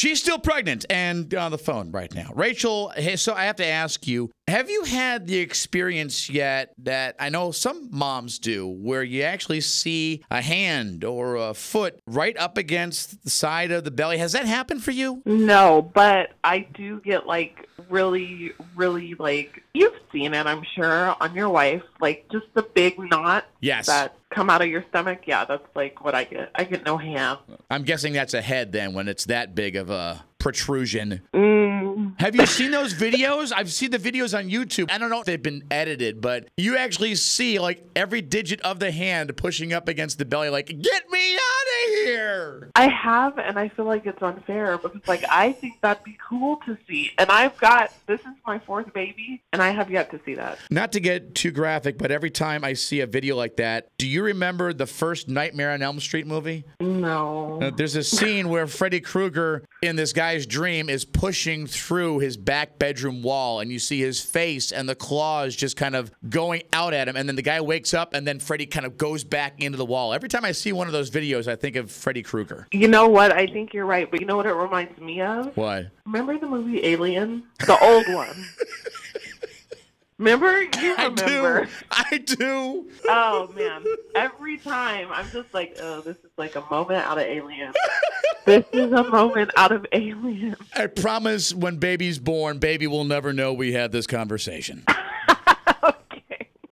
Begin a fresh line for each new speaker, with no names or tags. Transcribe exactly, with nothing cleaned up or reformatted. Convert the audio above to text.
She's still pregnant and on the phone right now. Rachel, hey, so I have to ask you, have you had the experience yet that I know some moms do where you actually see a hand or a foot right up against the side of the belly? Has that happened for you?
No, but I do get like really, really like, you've seen it, I'm sure, on your wife, like just the big knot
Yes.
that come out of your stomach. Yeah, that's like what I get. I get no hand.
I'm guessing that's a head then when it's that big of a protrusion.
Mm.
Have you seen those videos? I've seen the videos on YouTube. I don't know if they've been edited, but you actually see like every digit of the hand pushing up against the belly like, get me out of here.
I have, and I feel like it's unfair because, like, I think that'd be cool to see. And I've got, this is my fourth baby, and I have yet to see that.
Not to get too graphic, but every time I see a video like that, do you remember the first Nightmare on Elm Street movie?
No.
Uh, there's a scene where Freddy Krueger in this guy's dream is pushing through his back bedroom wall, and you see his face and the claws just kind of going out at him, and then the guy wakes up, and then Freddy kind of goes back into the wall. Every time I see one of those videos, I think of Freddy Krueger.
You know what? I think you're right, but you know what it reminds me of?
What?
Remember the movie Alien? The old one. Remember? You remember.
I do. I do.
Oh, man. Every time, I'm just like, oh, this is like a moment out of Alien. This is a moment out of Alien.
I promise when baby's born, baby will never know we had this conversation.